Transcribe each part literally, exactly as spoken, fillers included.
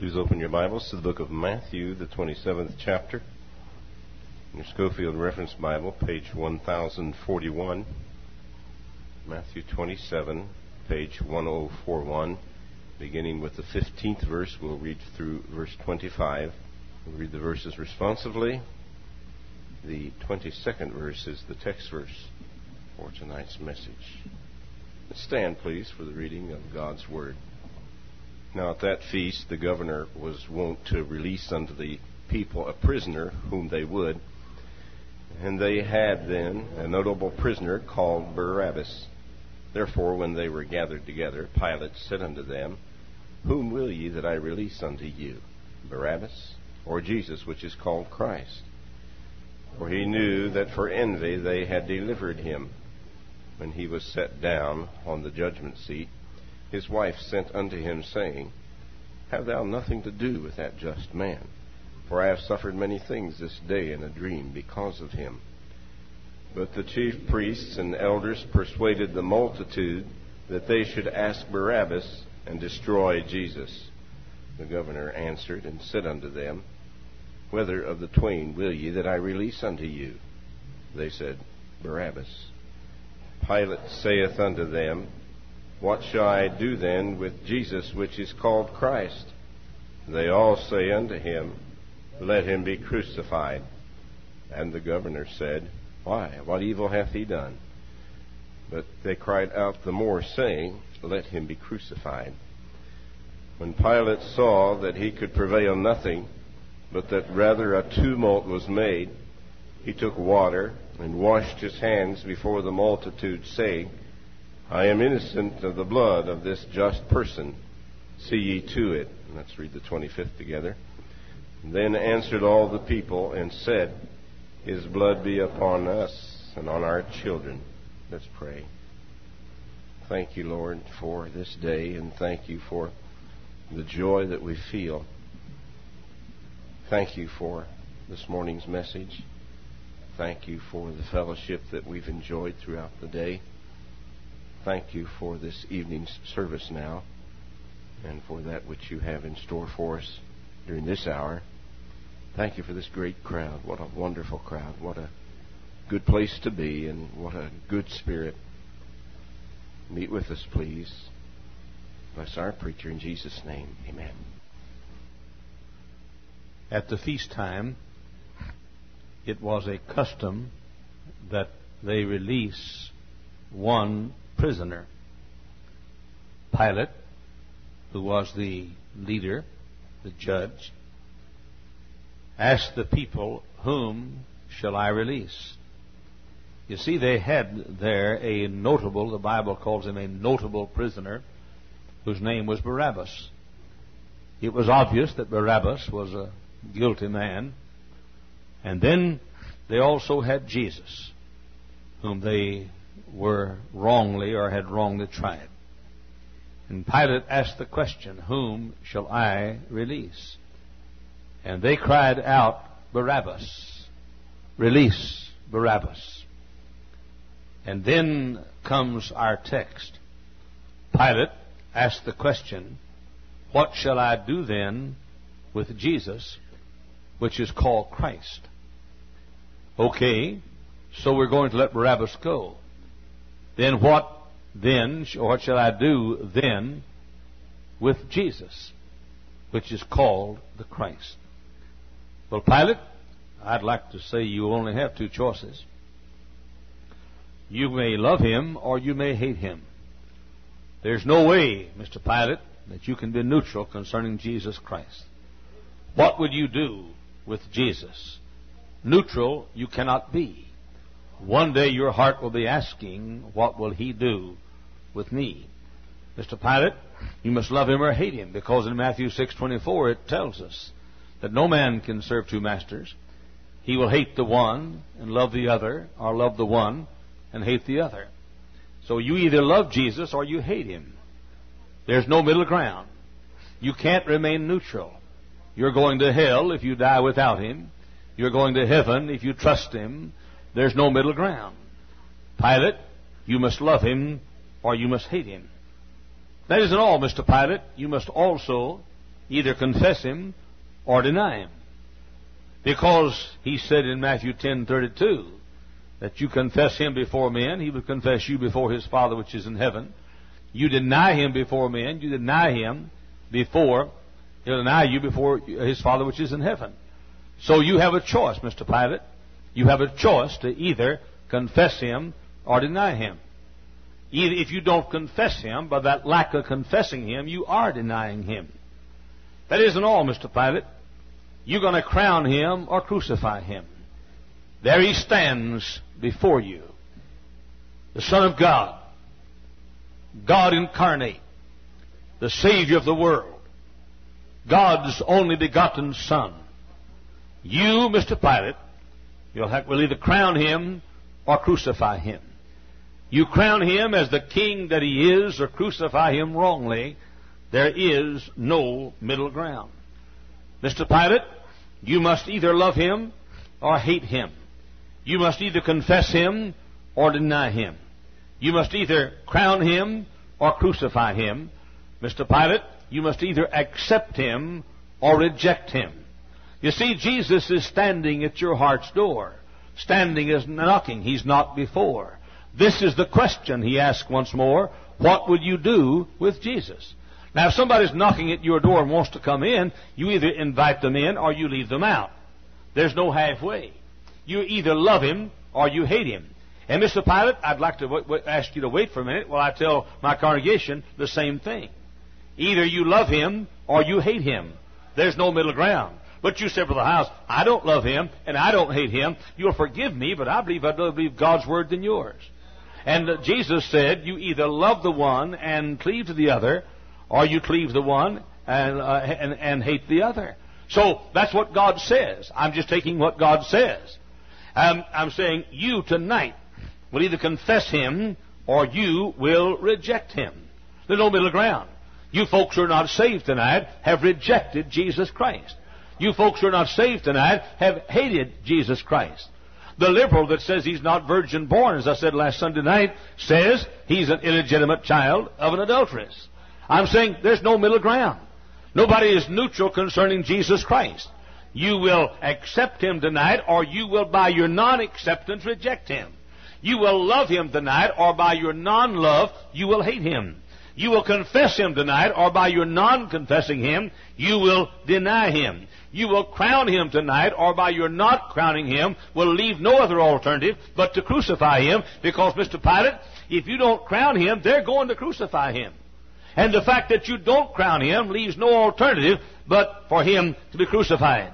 Please open your Bibles to the book of Matthew, the twenty-seventh chapter. In your Schofield Reference Bible, page one thousand forty-one. Matthew twenty-seven, page one thousand forty-one. Beginning with the fifteenth verse, we'll read through verse twenty-five. We'll read the verses responsively. The twenty-second verse is the text verse for tonight's message. Let's stand, please, for the reading of God's Word. Now at that feast the governor was wont to release unto the people a prisoner whom they would. And they had then a notable prisoner called Barabbas. Therefore when they were gathered together, Pilate said unto them, Whom will ye that I release unto you, Barabbas, or Jesus, which is called Christ? For he knew that for envy they had delivered him. When he was set down on the judgment seat, his wife sent unto him, saying, Have thou nothing to do with that just man? For I have suffered many things this day in a dream because of him. But the chief priests and elders persuaded the multitude that they should ask Barabbas and destroy Jesus. The governor answered and said unto them, Whether of the twain will ye that I release unto you? They said, Barabbas. Pilate saith unto them, What shall I do then with Jesus, which is called Christ? They all say unto him, Let him be crucified. And the governor said, Why? What evil hath he done? But they cried out the more, saying, Let him be crucified. When Pilate saw that he could prevail nothing, but that rather a tumult was made, he took water and washed his hands before the multitude, saying, I am innocent of the blood of this just person. See ye to it. Let's read the twenty-fifth together. Then answered all the people and said, His blood be upon us and on our children. Let's pray. Thank you, Lord, for this day, and thank you for the joy that we feel. Thank you for this morning's message. Thank you for the fellowship that we've enjoyed throughout the day. Thank you for this evening's service now, and for that which you have in store for us during this hour. Thank you for this great crowd. What a wonderful crowd. What a good place to be, and what a good spirit. Meet with us, please. Bless our preacher in Jesus' name. Amen. At the feast time, it was a custom that they release one prisoner. Pilate, who was the leader, the judge, asked the people, Whom shall I release? You see, they had there a notable, the Bible calls him a notable prisoner, whose name was Barabbas. It was obvious that Barabbas was a guilty man. And then they also had Jesus, whom they were wrongly or had wrongly tried. And Pilate asked the question, Whom shall I release? And they cried out, Barabbas. Release Barabbas. And then comes our text. Pilate asked the question, What shall I do then with Jesus, which is called Christ? Okay, so we're going to let Barabbas go. Then what then, or what shall I do then with Jesus, which is called the Christ? Well, Pilate, I'd like to say you only have two choices. You may love him or you may hate him. There's no way, Mister Pilate, that you can be neutral concerning Jesus Christ. What would you do with Jesus? Neutral you cannot be. One day your heart will be asking, What will he do with me? Mister Pilate, you must love him or hate him, because in Matthew six twenty-four it tells us that no man can serve two masters. He will hate the one and love the other, or love the one and hate the other. So you either love Jesus or you hate him. There's no middle ground. You can't remain neutral. You're going to hell if you die without him. You're going to heaven if you trust him. There's no middle ground. Pilate, you must love him or you must hate him. That isn't all, Mister Pilate. You must also either confess him or deny him. Because he said in Matthew ten thirty-two that you confess him before men, he will confess you before his Father which is in heaven. You deny him before men, you deny him before, he'll deny you before his Father which is in heaven. So you have a choice, Mister Pilate. You have a choice to either confess him or deny him. Either if you don't confess him, by that lack of confessing him, you are denying him. That isn't all, Mister Pilate. You're going to crown him or crucify him. There he stands before you, the Son of God, God incarnate, the Savior of the world, God's only begotten Son. You, Mister Pilate, you'll have, will either crown him or crucify him. You crown him as the king that he is or crucify him wrongly. There is no middle ground. Mister Pilate, you must either love him or hate him. You must either confess him or deny him. You must either crown him or crucify him. Mister Pilate, you must either accept him or reject him. You see, Jesus is standing at your heart's door. Standing is knocking. He's knocked before. This is the question he asks once more. What would you do with Jesus? Now, if somebody's knocking at your door and wants to come in, you either invite them in or you leave them out. There's no halfway. You either love him or you hate him. And Mister Pilate, I'd like to w- w- ask you to wait for a minute while I tell my congregation the same thing. Either you love him or you hate him. There's no middle ground. But you said, Brother House, I don't love him and I don't hate him. You'll forgive me, but I believe I'd rather believe God's word than yours. And uh, Jesus said, you either love the one and cleave to the other, or you cleave the one and, uh, and, and hate the other. So that's what God says. I'm just taking what God says. Um, I'm saying you tonight will either confess him or you will reject him. There's no middle ground. You folks who are not saved tonight have rejected Jesus Christ. You folks who are not saved tonight have hated Jesus Christ. The liberal that says he's not virgin born, as I said last Sunday night, says he's an illegitimate child of an adulteress. I'm saying there's no middle ground. Nobody is neutral concerning Jesus Christ. You will accept him tonight, or you will, by your non-acceptance, reject him. You will love him tonight, or by your non-love, you will hate him. You will confess him tonight, or by your non-confessing him, you will deny him. You will crown him tonight, or by your not crowning him, will leave no other alternative but to crucify him, because, Mister Pilate, if you don't crown him, they're going to crucify him. And the fact that you don't crown him leaves no alternative but for him to be crucified.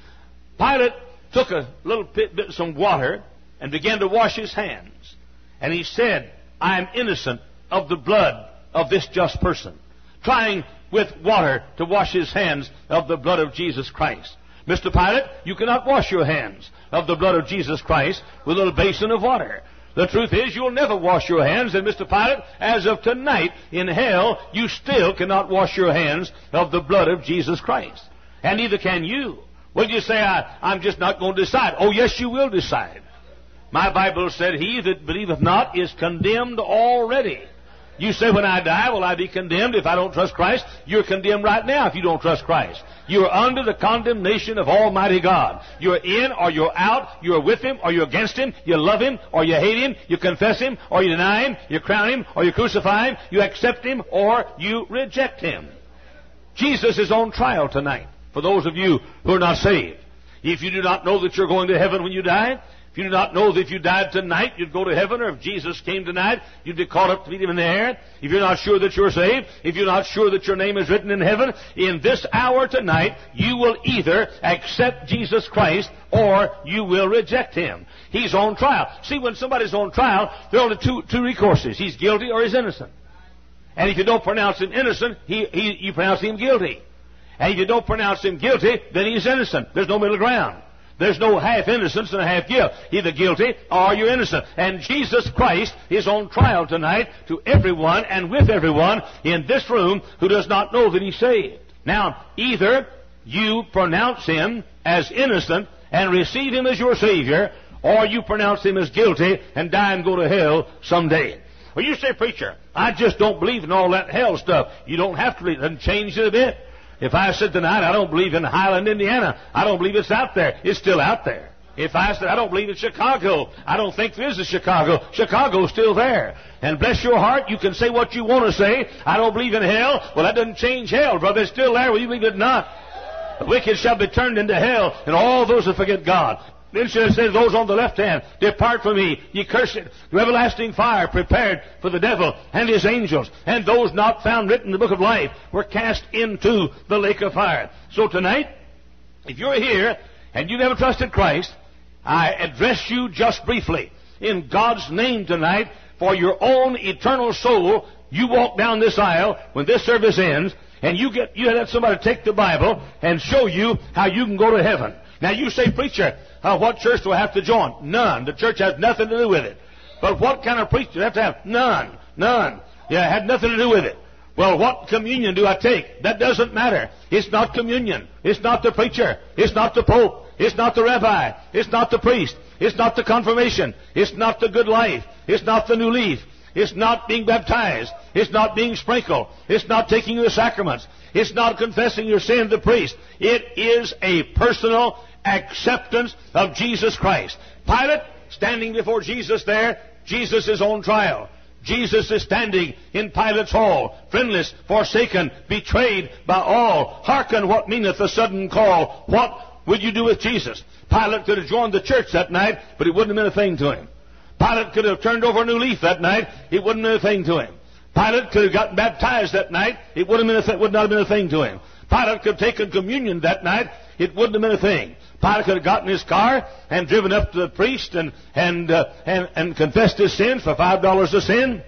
Pilate took a little bit, bit some water and began to wash his hands. And he said, I am innocent of the blood of this just person. Trying with water to wash his hands of the blood of Jesus Christ. Mister Pilate, you cannot wash your hands of the blood of Jesus Christ with a little basin of water. The truth is, you'll never wash your hands. And Mister Pilate, as of tonight, in hell, you still cannot wash your hands of the blood of Jesus Christ. And neither can you. Well, you say, I, I'm just not going to decide. Oh, yes, you will decide. My Bible said, he that believeth not is condemned already. You say, when I die, will I be condemned if I don't trust Christ? You're condemned right now if you don't trust Christ. You're under the condemnation of Almighty God. You're in or you're out. You're with him or you're against him. You love him or you hate him. You confess him or you deny him. You crown him or you crucify him. You accept him or you reject him. Jesus is on trial tonight for those of you who are not saved. If you do not know that you're going to heaven when you die, if you do not know that if you died tonight, you'd go to heaven, or if Jesus came tonight, you'd be caught up to meet him in the air. If you're not sure that you're saved, if you're not sure that your name is written in heaven, in this hour tonight, you will either accept Jesus Christ or you will reject him. He's on trial. See, when somebody's on trial, there are only two, two recourses. He's guilty or he's innocent. And if you don't pronounce him innocent, he, he, you pronounce him guilty. And if you don't pronounce him guilty, then he's innocent. There's no middle ground. There's no half innocence and a half guilt. Either guilty or you're innocent. And Jesus Christ is on trial tonight to everyone and with everyone in this room who does not know that he's saved. Now, either you pronounce him as innocent and receive him as your Savior, or you pronounce him as guilty and die and go to hell someday. Well, you say, preacher, I just don't believe in all that hell stuff. You don't have to believe. It doesn't change it a bit. If I said tonight, I don't believe in Highland, Indiana, I don't believe it's out there, it's still out there. If I said, I don't believe in Chicago, I don't think there is a Chicago, Chicago's still there. And bless your heart, you can say what you want to say. I don't believe in hell. Well, that doesn't change hell, brother. It's still there, whether you believe it or not. The wicked shall be turned into hell, and all those that forget God. Then shall it say, those on the left hand, depart from me, ye cursed, to everlasting fire prepared for the devil and his angels. And those not found written in the book of life were cast into the lake of fire. So tonight, if you're here and you never trusted Christ, I address you just briefly in God's name tonight for your own eternal soul. You walk down this aisle when this service ends, and you get you let somebody take the Bible and show you how you can go to heaven. Now you say, preacher, uh, what church do I have to join? None. The church has nothing to do with it. But what kind of preacher do you have to have? None. None. Yeah, it had nothing to do with it. Well, what communion do I take? That doesn't matter. It's not communion. It's not the preacher. It's not the pope. It's not the rabbi. It's not the priest. It's not the confirmation. It's not the good life. It's not the new leaf. It's not being baptized. It's not being sprinkled. It's not taking the sacraments. It's not confessing your sin to the priest. It is a personal acceptance of Jesus Christ. Pilate, standing before Jesus there, Jesus is on trial. Jesus is standing in Pilate's hall, friendless, forsaken, betrayed by all. Hearken, what meaneth the sudden call? What would you do with Jesus? Pilate could have joined the church that night, but it wouldn't have been a thing to him. Pilate could have turned over a new leaf that night, it wouldn't have been a thing to him. Pilate could have gotten baptized that night, it wouldn't have been a th- would not have been a thing to him. Pilate could have taken communion that night, it wouldn't have been a thing. Pilate could have gotten his car and driven up to the priest and and uh, and, and confessed his sins for five dollars a sin.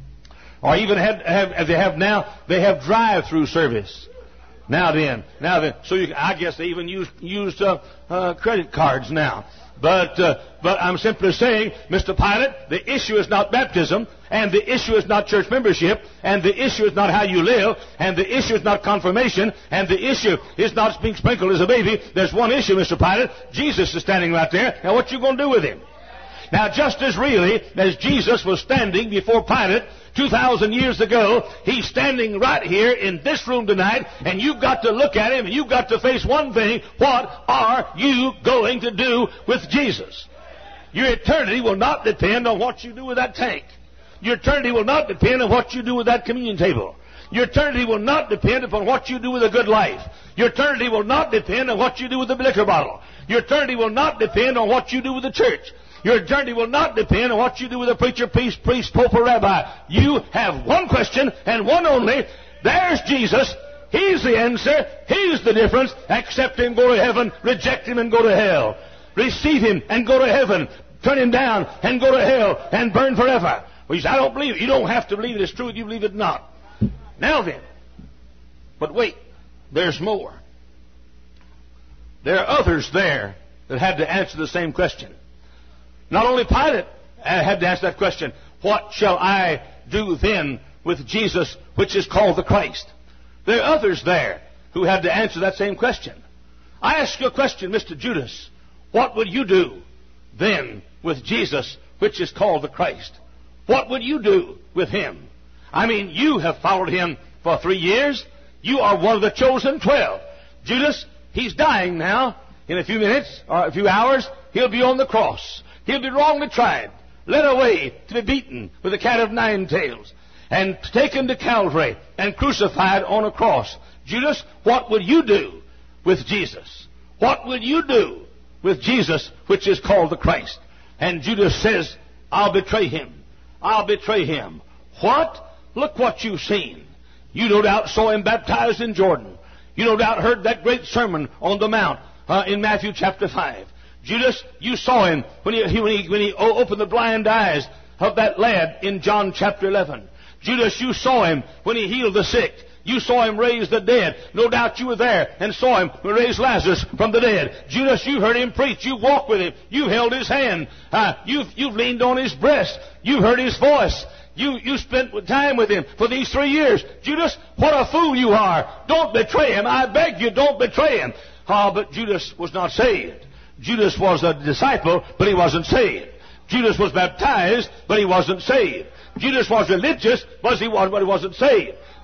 Or even had, have, as they have now, they have drive-through service. Now then, now then, so you, I guess they even use use uh, uh, credit cards now. But uh, but I'm simply saying, Mister Pilate, the issue is not baptism, and the issue is not church membership, and the issue is not how you live, and the issue is not confirmation, and the issue is not being sprinkled as a baby. There's one issue, Mister Pilate. Jesus is standing right there. Now, what you going to do with him? Now, just as really as Jesus was standing before Pilate two thousand years ago, he's standing right here in this room tonight, and you've got to look at him, and you've got to face one thing. What are you going to do with Jesus? Your eternity will not depend on what you do with that tank. Your eternity will not depend on what you do with that communion table. Your eternity will not depend upon what you do with a good life. Your eternity will not depend on what you do with the liquor bottle. Your eternity will not depend on what you do with the church. Your eternity will not depend on what you do with a preacher, priest, priest, pope, or rabbi. You have one question and one only. There's Jesus. He's the answer. He's the difference. Accept Him, go to heaven. Reject Him and go to hell. Receive Him and go to heaven. Turn Him down and go to hell and burn forever. Well, you say, I don't believe it. You don't have to believe it. It's true. You believe it not. Now then. But wait. There's more. There are others there that had to answer the same question. Not only Pilate had to answer that question, what shall I do then with Jesus, which is called the Christ? There are others there who had to answer that same question. I ask you a question, Mister Judas. What would you do then with Jesus, which is called the Christ? What would you do with Him? I mean, you have followed Him for three years. You are one of the chosen twelve. Judas, he's dying now. In a few minutes or a few hours, he'll be on the cross. He'll be wrongly tried, led away to be beaten with a cat of nine tails, and taken to Calvary and crucified on a cross. Judas, what would you do with Jesus? What would you do with Jesus, which is called the Christ? And Judas says, I'll betray Him. I'll betray Him. What? Look what you've seen. You no doubt saw Him baptized in Jordan. You no doubt heard that great sermon on the Mount uh, in Matthew chapter five. Judas, you saw Him when he, when he, when he opened the blind eyes of that lad in John chapter eleven. Judas, you saw Him when He healed the sick. You saw Him raise the dead. No doubt you were there and saw Him when He raised Lazarus from the dead. Judas, you heard Him preach. You walked with Him. You held His hand. Uh, you've, you've leaned on His breast. You heard His voice. You, you spent time with Him for these three years. Judas, what a fool you are. Don't betray Him. I beg you, don't betray Him. Ah, oh, but Judas was not saved. Judas was a disciple, but he wasn't saved. Judas was baptized, but he wasn't saved. Judas was religious, but he was, but he wasn't saved.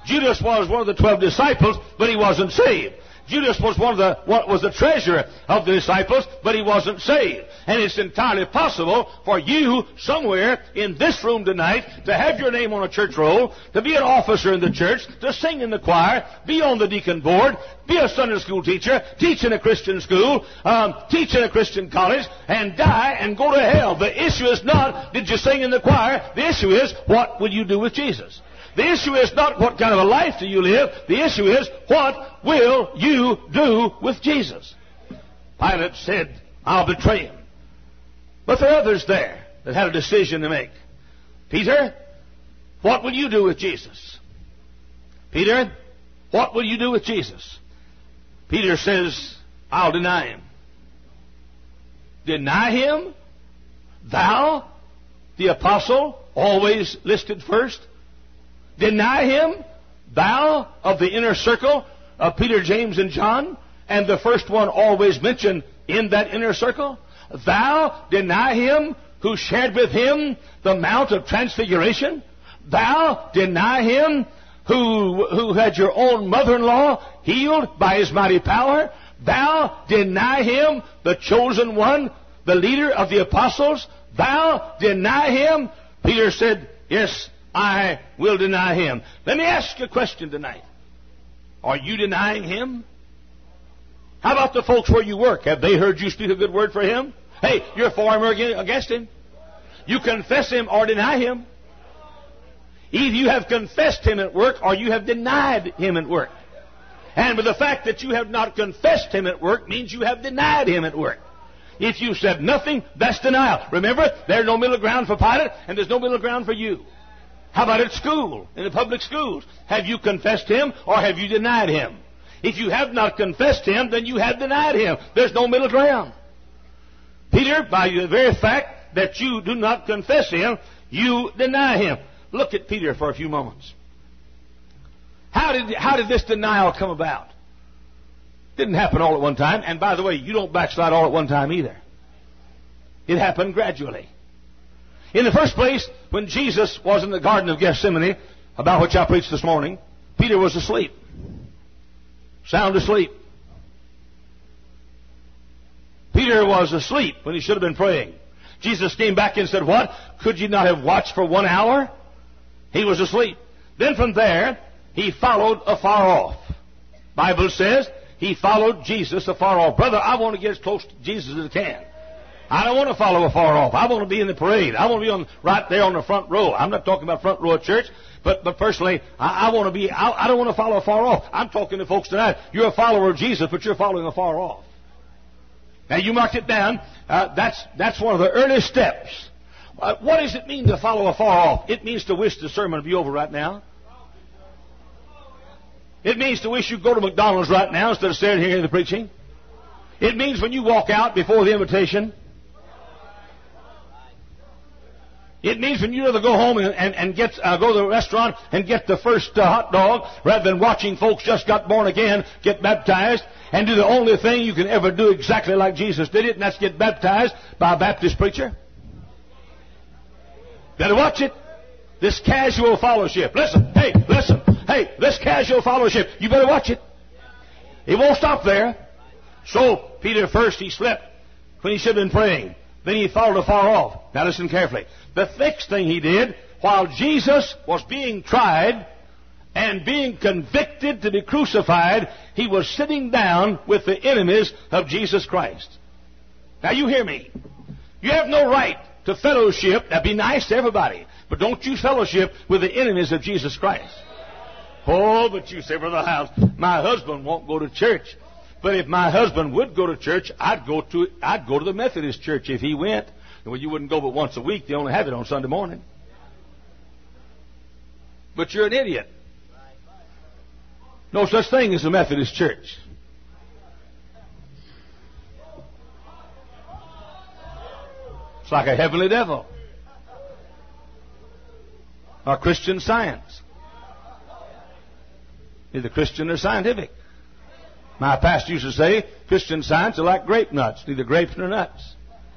Judas was one of the twelve disciples, but he wasn't saved. Judas was one of the what was the treasurer of the disciples, but he wasn't saved. And it's entirely possible for you somewhere in this room tonight to have your name on a church roll, to be an officer in the church, to sing in the choir, be on the deacon board, be a Sunday school teacher, teach in a Christian school, um, teach in a Christian college, and die and go to hell. The issue is not, did you sing in the choir? The issue is, what will you do with Jesus? The issue is not what kind of a life do you live. The issue is, what will you do with Jesus? Pilate said, I'll betray him. But there are others there that had a decision to make. Peter, what will you do with Jesus? Peter, what will you do with Jesus? Peter says, I'll deny him. Deny him? Thou, the apostle, always listed first? Deny him, thou of the inner circle of Peter, James, and John, and the first one always mentioned in that inner circle? Thou deny him who shared with him the Mount of Transfiguration? Thou deny him who, who had your own mother-in-law healed by his mighty power? Thou deny him, the chosen one, the leader of the apostles? Thou deny him? Peter said, yes, I will deny him. Let me ask you a question tonight. Are you denying him? How about the folks where you work? Have they heard you speak a good word for him? Hey, you're for him or against him? You confess him or deny him. Either you have confessed him at work or you have denied him at work. And with the fact that you have not confessed him at work means you have denied him at work. If you said nothing, that's denial. Remember, there's no middle ground for Pilate and there's no middle ground for you. How about at school, in the public schools? Have you confessed him or have you denied him? If you have not confessed him, then you have denied him. There's no middle ground. Peter, by the very fact that you do not confess him, you deny him. Look at Peter for a few moments. How did, how did this denial come about? Didn't happen all at one time. And by the way, you don't backslide all at one time either. It happened gradually. In the first place, when Jesus was in the Garden of Gethsemane, about which I preached this morning, Peter was asleep. Sound asleep. Peter was asleep when he should have been praying. Jesus came back and said, what? Could you not have watched for one hour? He was asleep. Then from there, he followed afar off. Bible says he followed Jesus afar off. Brother, I want to get as close to Jesus as I can. I don't want to follow afar off. I want to be in the parade. I want to be on right there on the front row. I'm not talking about front row at church, but but personally, I, I want to be. I, I don't want to follow afar off. I'm talking to folks tonight. You're a follower of Jesus, but you're following afar off. Now you marked it down. Uh, that's that's one of the early steps. Uh, what does it mean to follow afar off? It means to wish the sermon to be over right now. It means to wish you'd go to McDonald's right now instead of standing here hearing the preaching. It means when you walk out before the invitation. It means when you'd rather go home and, and, and get uh, go to the restaurant and get the first uh, hot dog rather than watching folks just got born again get baptized and do the only thing you can ever do exactly like Jesus did it, and that's get baptized by a Baptist preacher. Better watch it. This casual fellowship. Listen, hey, listen, hey, this casual fellowship. You better watch it. It won't stop there. So, Peter first, he slept when he should have been praying. Then he followed afar off. Now listen carefully. The next thing he did, while Jesus was being tried and being convicted to be crucified, he was sitting down with the enemies of Jesus Christ. Now you hear me. You have no right to fellowship. Now be nice to everybody, but don't you fellowship with the enemies of Jesus Christ. Oh, but you say, Brother House, my husband won't go to church. But if my husband would go to church, I'd go to I'd go to the Methodist church if he went. Well, you wouldn't go but once a week. They only have it on Sunday morning. But you're an idiot. No such thing as a Methodist church. It's like a heavenly devil. Or Christian Science. Either Christian or scientific. My pastor used to say, Christian Science are like grape nuts, neither grapes nor nuts.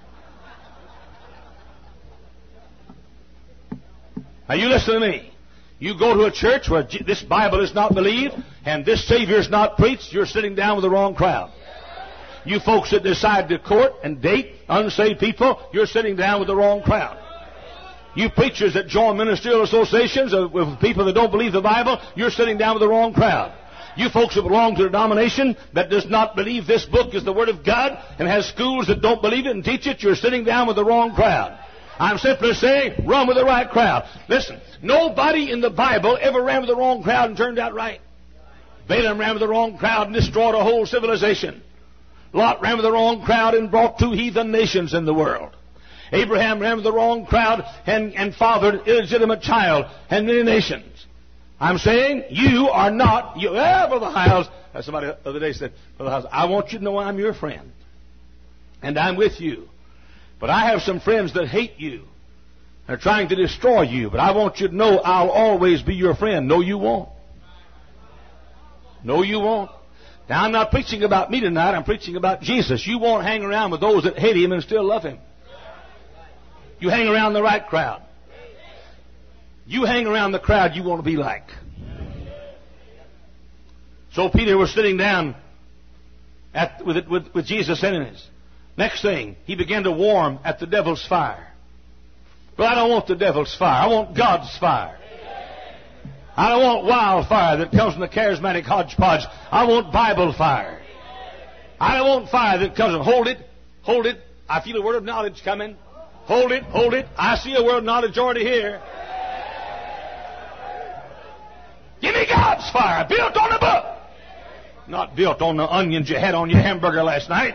Now you listen to me. You go to a church where this Bible is not believed and this Savior is not preached, you're sitting down with the wrong crowd. You folks that decide to court and date unsaved people, you're sitting down with the wrong crowd. You preachers that join ministerial associations with people that don't believe the Bible, you're sitting down with the wrong crowd. You folks who belong to a denomination that does not believe this book is the Word of God and has schools that don't believe it and teach it, you're sitting down with the wrong crowd. I'm simply saying, run with the right crowd. Listen, nobody in the Bible ever ran with the wrong crowd and turned out right. Balaam ran with the wrong crowd and destroyed a whole civilization. Lot ran with the wrong crowd and brought two heathen nations in the world. Abraham ran with the wrong crowd and, and fathered an illegitimate child and many nations. I'm saying you are not, you, eh, Brother Hiles, somebody the other day said, Brother Hiles, I want you to know I'm your friend. And I'm with you. But I have some friends that hate you. They're trying to destroy you. But I want you to know I'll always be your friend. No, you won't. No, you won't. Now, I'm not preaching about me tonight. I'm preaching about Jesus. You won't hang around with those that hate Him and still love Him. You hang around the right crowd. You hang around the crowd you want to be like. So Peter was sitting down at, with, with, with Jesus' enemies. Next thing, he began to warm at the devil's fire. Well, I don't want the devil's fire. I want God's fire. I don't want wildfire that comes from the charismatic hodgepodge. I want Bible fire. I don't want fire that comes from, hold it, hold it. I feel a word of knowledge coming. Hold it, hold it. I see a word of knowledge already here. Give me God's fire, built on the book. Not built on the onions you had on your hamburger last night.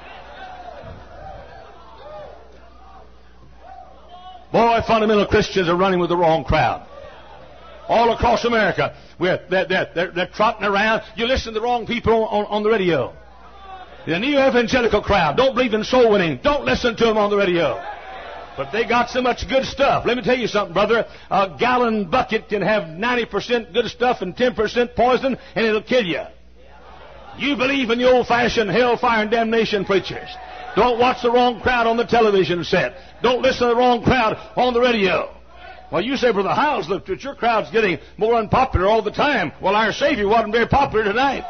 Boy, fundamental Christians are running with the wrong crowd. All across America, we're, they're, they're, they're, they're trotting around. You listen to the wrong people on, on the radio. The new evangelical crowd don't believe in soul winning. Don't listen to them on the radio. But they got so much good stuff. Let me tell you something, brother. A gallon bucket can have ninety percent good stuff and ten percent poison, and it'll kill you. You believe in the old-fashioned hellfire and damnation preachers. Don't watch the wrong crowd on the television set. Don't listen to the wrong crowd on the radio. Well, you say, Brother Hiles, look, that your crowd's getting more unpopular all the time. Well, our Savior wasn't very popular tonight.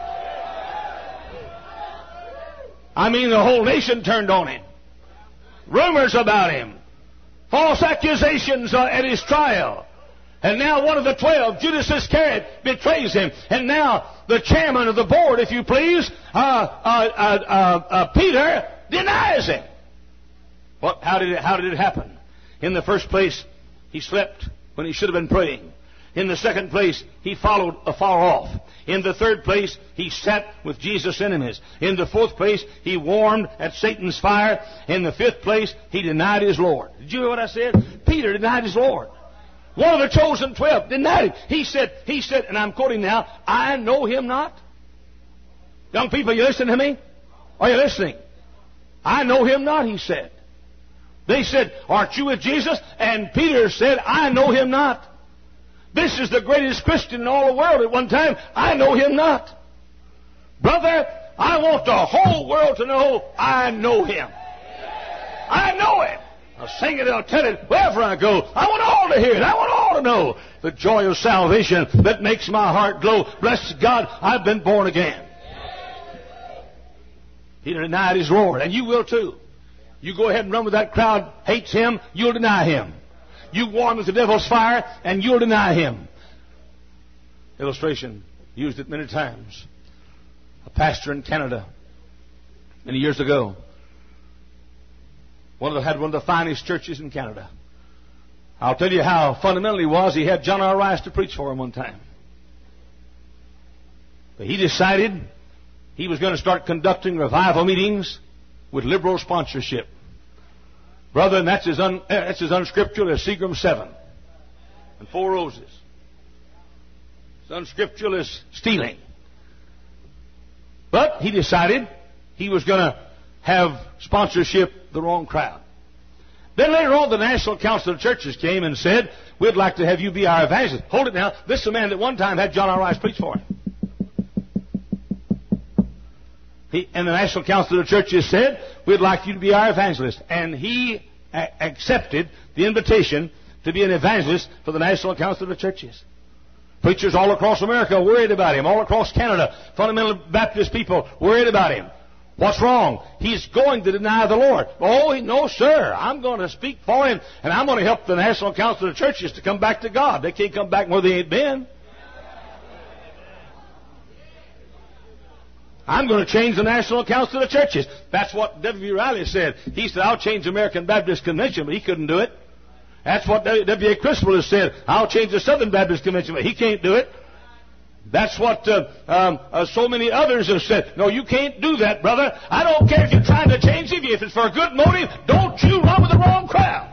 I mean, the whole nation turned on Him. Rumors about Him. False accusations uh, at His trial. And now one of the twelve, Judas Iscariot, betrays Him. And now the chairman of the board, if you please, uh, uh, uh, uh, uh, Peter, denies Him. What? How did it, how did it happen? In the first place, he slept when he should have been praying. In the second place, he followed afar off. In the third place, he sat with Jesus' enemies. In the fourth place, he warmed at Satan's fire. In the fifth place, he denied his Lord. Did you hear what I said? Peter denied his Lord. One of the chosen twelve denied Him. He said, he said, and I'm quoting now, I know Him not. Young people, you listening to me? Are you listening? I know Him not, he said. They said, aren't you with Jesus? And Peter said, I know Him not. This is the greatest Christian in all the world at one time. I know Him not. Brother, I want the whole world to know I know Him. I know Him. I'll sing it, I'll tell it wherever I go. I want all to hear it. I want all to know the joy of salvation that makes my heart glow. Bless God, I've been born again. Peter denied his Lord, and you will too. You go ahead and run with that crowd, hates Him, you'll deny Him. You warm with the devil's fire, and you'll deny Him. Illustration, used it many times. A pastor in Canada, many years ago, one of the, had one of the finest churches in Canada. I'll tell you how fundamental he was. He had John R. Rice to preach for him one time. But he decided he was going to start conducting revival meetings with liberal sponsorship. Brother, and that's as, un, that's as unscriptural as Seagram seven and Four Roses. It's unscriptural as stealing. But he decided he was going to have sponsorship the wrong crowd. Then later on, the National Council of Churches came and said, we'd like to have you be our evangelist. Hold it now. This is a man that one time had John R. Rice preach for him. He, and the National Council of Churches said, we'd like you to be our evangelist. And he a- accepted the invitation to be an evangelist for the National Council of Churches. Preachers all across America worried about him. All across Canada, fundamental Baptist people worried about him. What's wrong? He's going to deny the Lord. Oh, no, sir. I'm going to speak for him, and I'm going to help the National Council of Churches to come back to God. They can't come back where they ain't been. I'm going to change the National Council of Churches. That's what W B Riley said. He said, I'll change the American Baptist Convention, but he couldn't do it. That's what W A Criswell has said. I'll change the Southern Baptist Convention, but he can't do it. That's what uh, um, uh, so many others have said. No, you can't do that, brother. I don't care if you're trying to change it. If it's for a good motive, don't you run with the wrong crowd.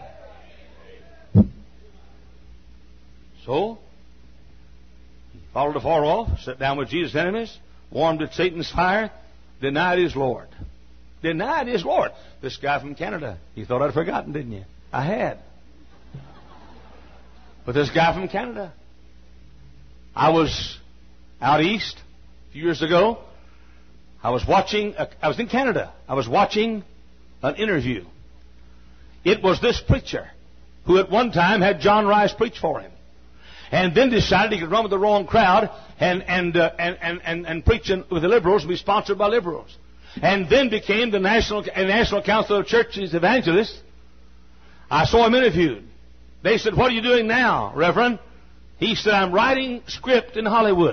So, he followed afar off, sat down with Jesus' enemies, warmed at Satan's fire, denied his Lord. Denied his Lord. This guy from Canada, you thought I'd forgotten, didn't you? I had. But this guy from Canada, I was out east a few years ago. I was watching, a, I was in Canada. I was watching an interview. It was this preacher who at one time had John Rice preach for him, and then decided he could run with the wrong crowd and and uh, and, and, and and preach with the liberals and be sponsored by liberals, and then became the National uh, National Council of Churches evangelist. I saw him interviewed. They said, "What are you doing now, Reverend?" He said, "I'm writing script in Hollywood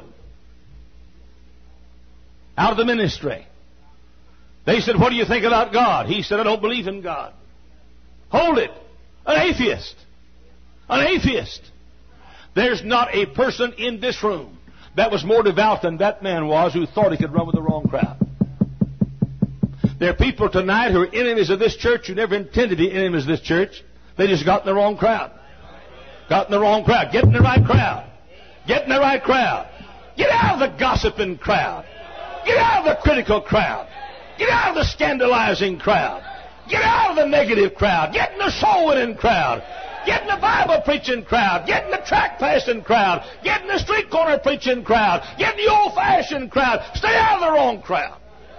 out of the ministry." They said, "What do you think about God?" He said, "I don't believe in God." Hold it. An atheist. An atheist. There's not a person in this room that was more devout than that man was who thought he could run with the wrong crowd. There are people tonight who are enemies of this church who never intended to be enemies of this church. They just got in the wrong crowd. Got in the wrong crowd. Get in the right crowd. Get in the right crowd. Get out of the gossiping crowd. Get out of the critical crowd. Get out of the scandalizing crowd. Get out of the negative crowd. Get in the soul-winning crowd. Get in the Bible-preaching crowd. Get in the track-passing crowd. Get in the street-corner preaching crowd. Get in the old-fashioned crowd. Stay out of the wrong crowd.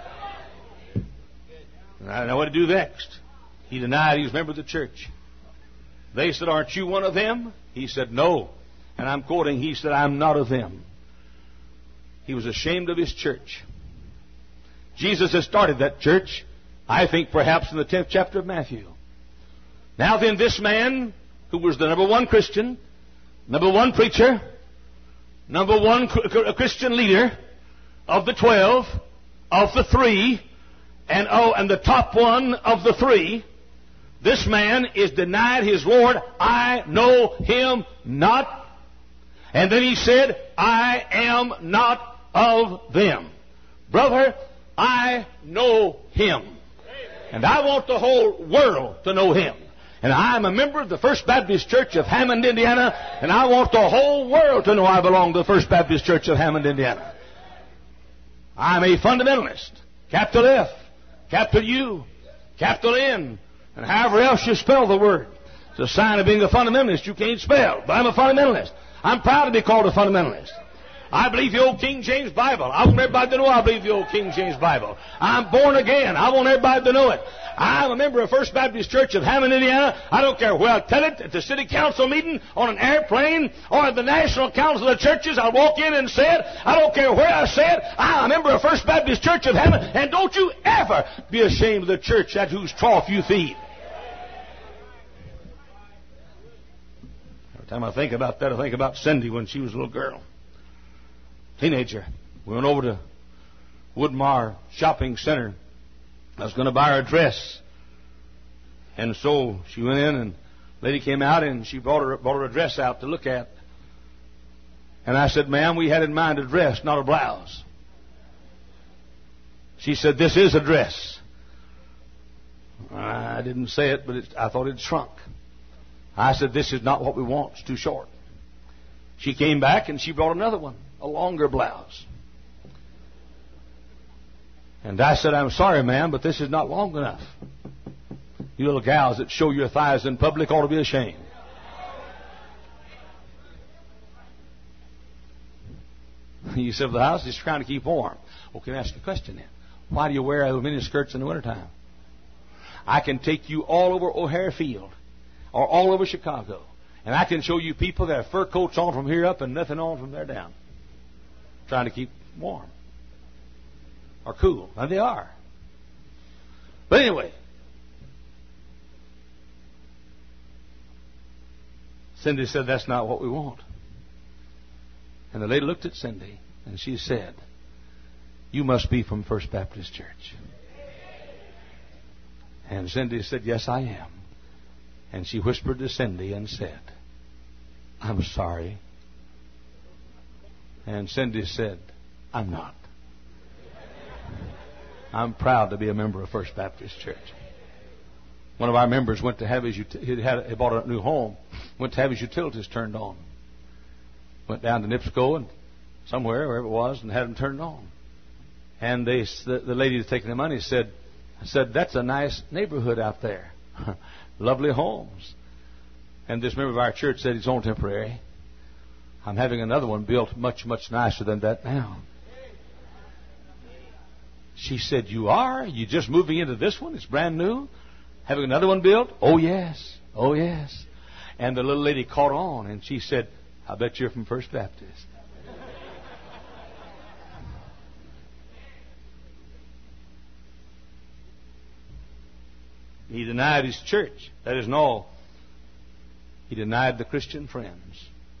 And I know what to do next. He denied he was a member of the church. They said, "Aren't you one of them?" He said, "No." And I'm quoting, he said, "I'm not of them." He was ashamed of his church. Jesus has started that church, I think perhaps in the tenth chapter of Matthew. Now then, this man, who was the number one Christian, number one preacher, number one Christian leader of the twelve, of the three, and oh, and the top one of the three, this man is denied his Lord. "I know him not." And then he said, "I am not of them." Brother, I know him. And I want the whole world to know him. And I'm a member of the First Baptist Church of Hammond, Indiana, and I want the whole world to know I belong to the First Baptist Church of Hammond, Indiana. I'm a fundamentalist. Capital F, capital U, capital N, and however else you spell the word. It's a sign of being a fundamentalist you can't spell, but I'm a fundamentalist. I'm proud to be called a fundamentalist. I believe the old King James Bible. I want everybody to know I believe the old King James Bible. I'm born again. I want everybody to know it. I'm a member of First Baptist Church of Hammond, Indiana. I don't care where I tell it, at the city council meeting, on an airplane, or at the National Council of Churches. I walk in and say it. I don't care where I say it. I'm a member of First Baptist Church of Hammond. And don't you ever be ashamed of the church at whose trough you feed. Every time I think about that, I think about Cindy when she was a little girl. Teenager. We went over to Woodmar Shopping Center. I was going to buy her a dress. And so she went in, and the lady came out, and she brought her, brought her a dress out to look at. And I said, "Ma'am, we had in mind a dress, not a blouse." She said, "This is a dress." I didn't say it, but it, I thought it shrunk. I said, "This is not what we want. It's too short." She came back, and she brought another one, a longer blouse. And I said, "I'm sorry, ma'am, but this is not long enough. You little gals that show your thighs in public ought to be ashamed." You said, "The house is trying to keep warm." Well, can I ask you a question then? Why do you wear mini skirts in the wintertime? I can take you all over O'Hare Field or all over Chicago, And I can show you people that have fur coats on from here up and nothing on from there down, trying to keep warm or cool. And they are. But anyway, Cindy said, that's not what we want. And the lady looked at Cindy and she said, you must be from First Baptist Church. And Cindy said, yes, I am. And she whispered to Cindy and said, I'm sorry. And Cindy said, I'm not. I'm proud to be a member of First Baptist Church. One of our members went to have his, he had, he bought a new home, went to have his utilities turned on. Went down to NIPSCO and somewhere, wherever it was, and had them turned on. And they, the, the lady that's taking the money said, said, that's a nice neighborhood out there. Lovely homes. And this member of our church said, it's on temporary. I'm having another one built much, much nicer than that now. She said, you are? You just moving into this one? It's brand new? Having another one built? Oh, yes. Oh, yes. And the little lady caught on, and she said, I bet you're from First Baptist. He denied his church. That isn't all. He denied the Christian friends.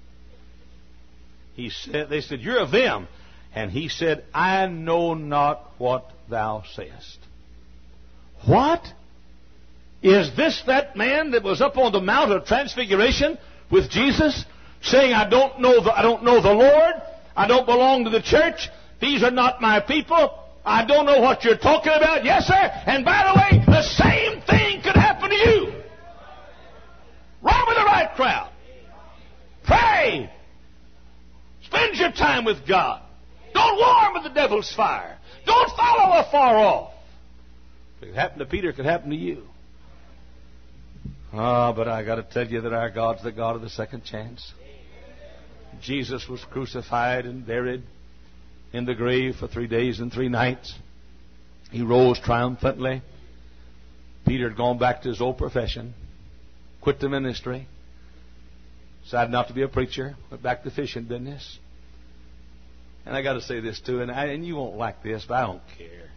He said, they said, you're of them. And he said, I know not what thou sayest. What? Is this that man that was up on the Mount of Transfiguration with Jesus, saying, I don't know the, I don't know the Lord. I don't belong to the church. These are not my people. I don't know what you're talking about. Yes, sir. And by the way, the same thing could happen to you. Run with the right crowd. Pray. Spend your time with God. Don't warm with the devil's fire. Don't follow afar off. If it happened to Peter, it could happen to you. Ah, oh, but I got to tell you that our God's the God of the second chance. Jesus was crucified and buried in the grave for three days and three nights. He rose triumphantly. Peter had gone back to his old profession, quit the ministry, decided not to be a preacher, went back to the fishing business. And I got to say this too, and, I, and you won't like this, but I don't care.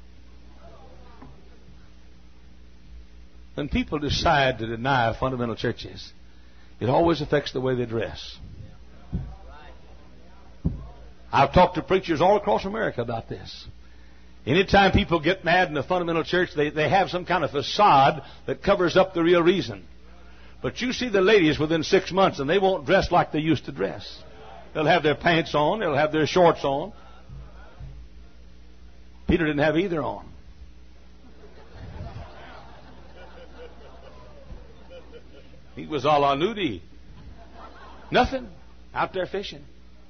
When people decide to deny fundamental churches, it always affects the way they dress. I've talked to preachers all across America about this. Anytime people get mad in the fundamental church, they, they have some kind of facade that covers up the real reason. But you see the ladies within six months, and they won't dress like they used to dress. They'll have their pants on. They'll have their shorts on. Peter didn't have either on. He was a la nudie. Nothing. Out there fishing.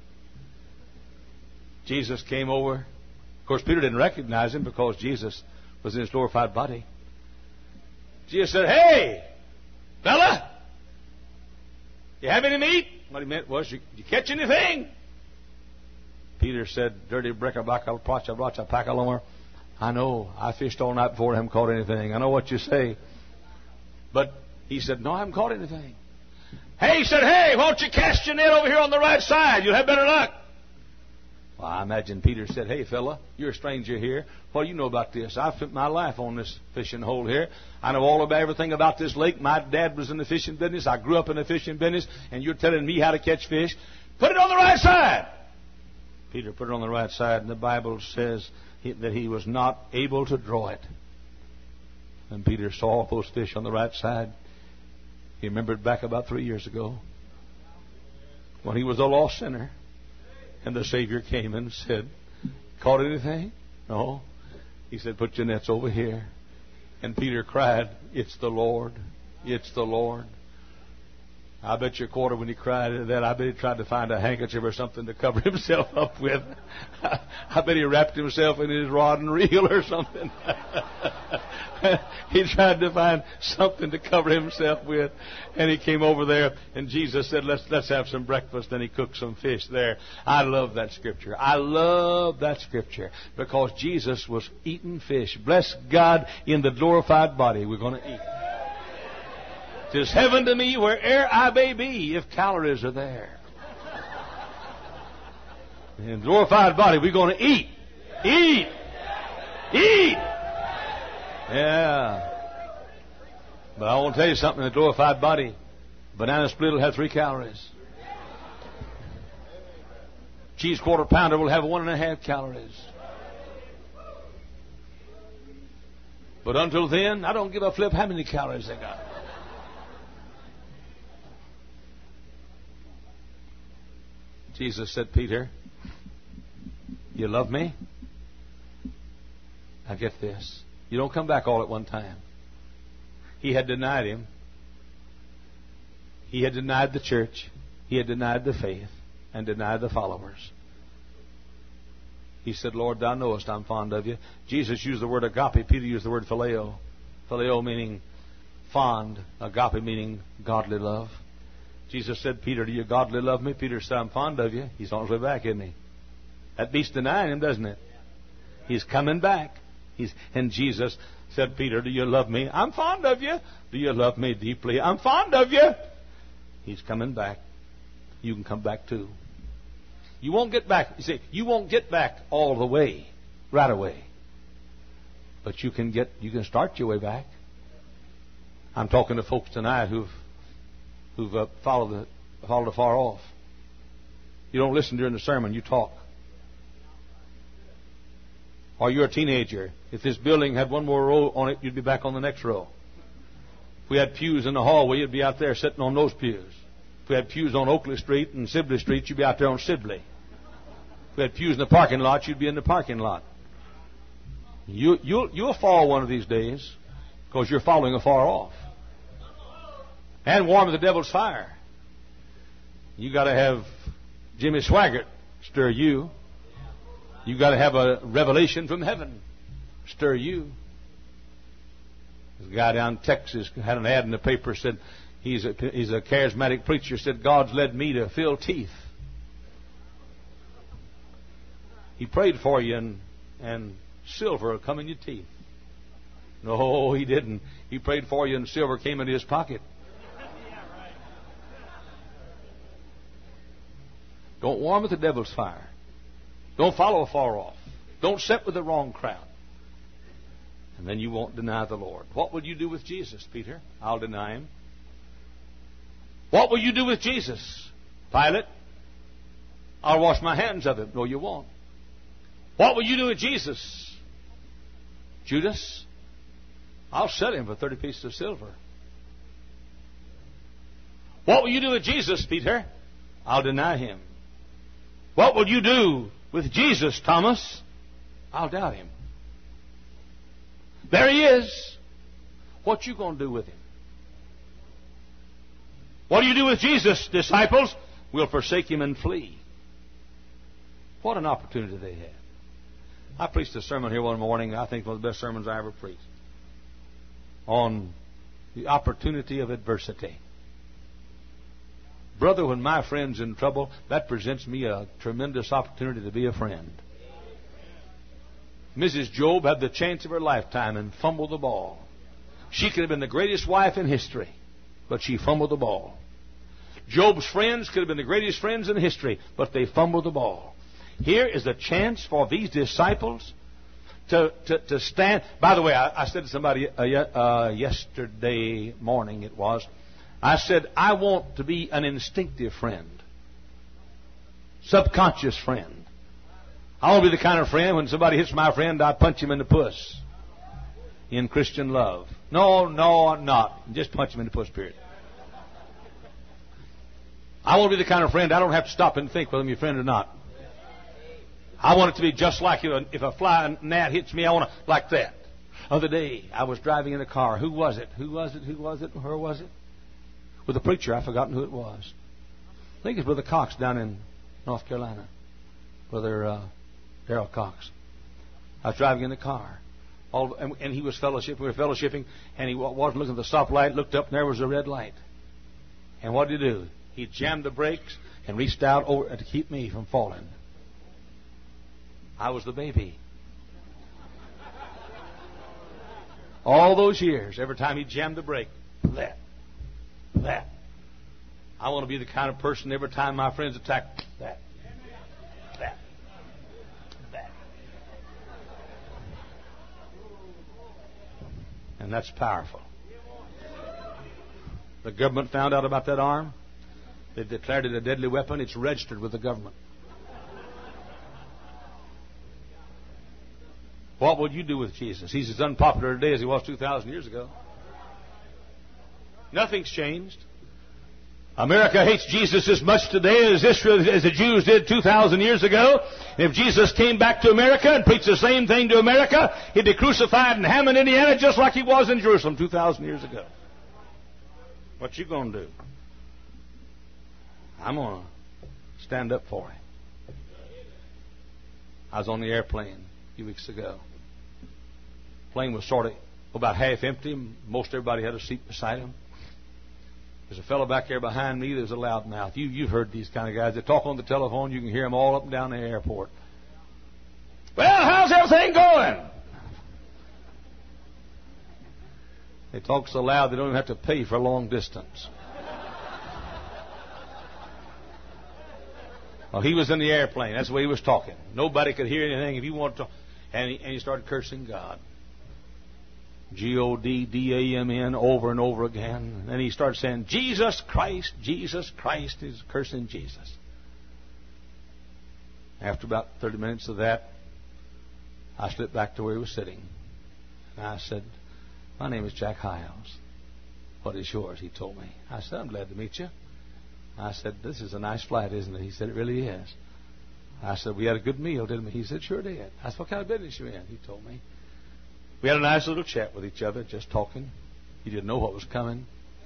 Jesus came over. Of course, Peter didn't recognize him because Jesus was in his glorified body. Jesus said, hey, fella, you have any meat? What he meant was, you, you catch anything? Peter said, dirty brickabacca, pracha, bracha, pacalor. I know. I fished all night before I haven't caught anything. I know what you say. But he said, no, I haven't caught anything. Hey, he said, hey, why don't you cast your net over here on the right side? You'll have better luck. Well, I imagine Peter said, hey, fella, you're a stranger here. What do you know about this? I've spent my life on this fishing hole here. I know all about everything about this lake. My dad was in the fishing business. I grew up in the fishing business. And you're telling me how to catch fish? Put it on the right side. Peter put it on the right side, and the Bible says he, that he was not able to draw it. And Peter saw those fish on the right side. He remembered back about three years ago when he was a lost sinner. And the Savior came and said, caught anything? No. He said, put your nets over here. And Peter cried, it's the Lord. It's the Lord. I bet you a quarter when he cried that, I bet he tried to find a handkerchief or something to cover himself up with. I bet he wrapped himself in his rod and reel or something. He tried to find something to cover himself with. And he came over there, and Jesus said, let's, let's have some breakfast. Then he cooked some fish there. I love that scripture. I love that scripture because Jesus was eating fish. Bless God, in the glorified body we're going to eat. 'Tis heaven to me where'er I may be if calories are there. In glorified body, we're going to eat. Eat. Eat. Yeah. But I want to tell you something. In a glorified body, banana split will have three calories. Cheese quarter pounder will have one and a half calories. But until then, I don't give a flip how many calories they got. Jesus said, Peter, you love me? Now get this. You don't come back all at one time. He had denied him. He had denied the church. He had denied the faith and denied the followers. He said, Lord, thou knowest I'm fond of you. Jesus used the word agape. Peter used the word phileo. Phileo meaning fond. Agape meaning godly love. Jesus said, Peter, do you godly love me? Peter said, I'm fond of you. He's on his way back, isn't he? That beats denying him, doesn't it? He's coming back. He's, and Jesus said, Peter, do you love me? I'm fond of you. Do you love me deeply? I'm fond of you. He's coming back. You can come back too. You won't get back. You see, you won't get back all the way, right away. But you can get, you can start your way back. I'm talking to folks tonight who've, who've uh, followed the, followed afar off. You don't listen during the sermon. You talk. Or you're a teenager. If this building had one more row on it, you'd be back on the next row. If we had pews in the hallway, you'd be out there sitting on those pews. If we had pews on Oakley Street and Sibley Street, you'd be out there on Sibley. If we had pews in the parking lot, you'd be in the parking lot. You, you'll, you'll fall one of these days because you're following afar off. And warm with the devil's fire. You got to have Jimmy Swaggart stir you. You got to have a revelation from heaven stir you. There's a guy down in Texas had an ad in the paper said he's a, he's a charismatic preacher. Said God's led me to fill teeth. He prayed for you and and silver will come in your teeth. No, he didn't. He prayed for you and silver came into his pocket. Don't warm with the devil's fire. Don't follow afar off. Don't sit with the wrong crowd. And then you won't deny the Lord. What will you do with Jesus, Peter? I'll deny him. What will you do with Jesus? Pilate? I'll wash my hands of him. No, you won't. What will you do with Jesus? Judas? I'll sell him for thirty pieces of silver. What will you do with Jesus, Peter? I'll deny him. What will you do with Jesus, Thomas? I'll doubt him. There he is. What you going to do with him? What do you do with Jesus, disciples? We'll forsake him and flee. What an opportunity they had. I preached a sermon here one morning, I think one of the best sermons I ever preached, on the opportunity of adversity. Brother, when my friend's in trouble, that presents me a tremendous opportunity to be a friend. Missus Job had the chance of her lifetime and fumbled the ball. She could have been the greatest wife in history, but she fumbled the ball. Job's friends could have been the greatest friends in history, but they fumbled the ball. Here is a chance for these disciples to, to, to stand. By the way, I, I said to somebody uh, uh, yesterday morning it was, I said, I want to be an instinctive friend. Subconscious friend. I want to be the kind of friend, when somebody hits my friend, I punch him in the puss. In Christian love. No, no, I'm not. Just punch him in the puss, period. I want to be the kind of friend, I don't have to stop and think whether I'm your friend or not. I want it to be just like you. If a fly gnat hits me, I want to, like that. Other day, I was driving in a car. Who was it? Who was it? Who was it? Where was it? With a preacher. I've forgotten who it was. I think it's Brother Cox down in North Carolina. Brother uh, Darrell Cox. I was driving in the car. All, and, and he was fellowshipping. We were fellowshipping. And he wasn't looking at the stoplight. Looked up and there was a red light. And what did he do? He jammed the brakes and reached out over to keep me from falling. I was the baby. All those years, every time he jammed the brake, that. that. I want to be the kind of person every time my friends attack, that, that, that. And that's powerful. The government found out about that arm. They've declared it a deadly weapon. It's registered with the government. What would you do with Jesus? He's as unpopular today as he was two thousand years ago. Nothing's changed. America hates Jesus as much today as Israel, as the Jews did two thousand years ago. If Jesus came back to America and preached the same thing to America, he'd be crucified in Hammond, Indiana, just like he was in Jerusalem two thousand years ago. What you going to do? I'm going to stand up for him. I was on the airplane a few weeks ago. The plane was sort of about half empty. Most everybody had a seat beside him. There's a fellow back there behind me that's a loudmouth. You, you've heard these kind of guys. They talk on the telephone. You can hear them all up and down the airport. Well, how's everything going? They talk so loud they don't even have to pay for a long distance. Well, he was in the airplane. That's the way he was talking. Nobody could hear anything if he wanted to. And he, and he started cursing God. G O D D A M N over and over again. And then he started saying, Jesus Christ, Jesus Christ. He's cursing Jesus. After about thirty minutes of that, I slipped back to where he was sitting. And I said, my name is Jack Hiles. What is yours? He told me. I said, I'm glad to meet you. I said, this is a nice flight, isn't it? He said, it really is. I said, we had a good meal, didn't we? He said, sure did. I said, what kind of business you in? He told me. We had a nice little chat with each other, just talking. He didn't know what was coming.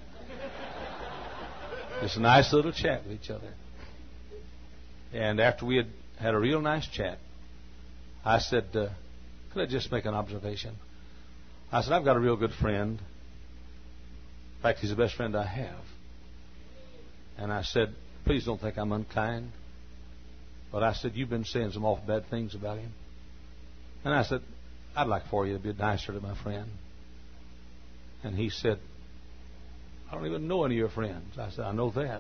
Just a nice little chat with each other. And after we had had a real nice chat, I said, uh, could I just make an observation? I said, I've got a real good friend. In fact, he's the best friend I have. And I said, please don't think I'm unkind. But I said, you've been saying some awful bad things about him. And I said, I'd like for you to be nicer to my friend. And he said, I don't even know any of your friends. I said, I know that.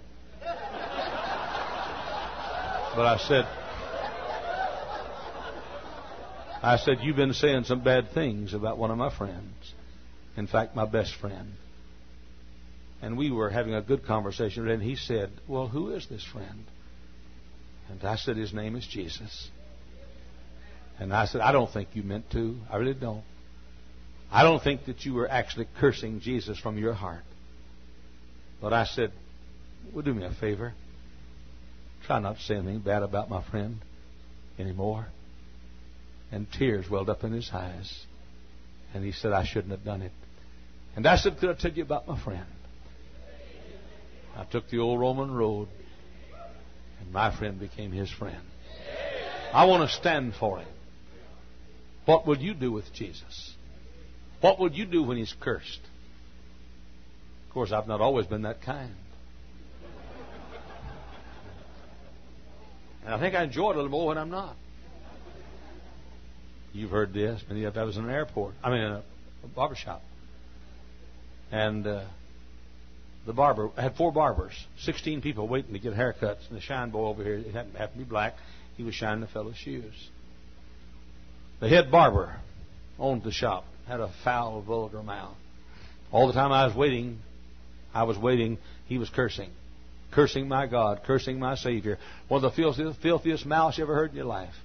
But I said, I said, you've been saying some bad things about one of my friends. In fact, my best friend. And we were having a good conversation. And he said, well, who is this friend? And I said, his name is Jesus. And I said, I don't think you meant to. I really don't. I don't think that you were actually cursing Jesus from your heart. But I said, well, do me a favor. Try not to say anything bad about my friend anymore. And tears welled up in his eyes. And he said, I shouldn't have done it. And I said, could I tell you about my friend? I took the old Roman road, and my friend became his friend. I want to stand for him. What would you do with Jesus? What would you do when he's cursed? Of course, I've not always been that kind. And I think I enjoy it a little more when I'm not. You've heard this. Many of I was in an airport. I mean, in a, a barber shop. And uh, the barber, I had four barbers, sixteen people waiting to get haircuts. And the shine boy over here, it happened, happened to be black, he was shining the fellow's shoes. The head barber owned the shop, had a foul, vulgar mouth. All the time I was waiting, I was waiting, he was cursing. Cursing my God, cursing my Savior. One of the filthiest, filthiest mouths you ever heard in your life.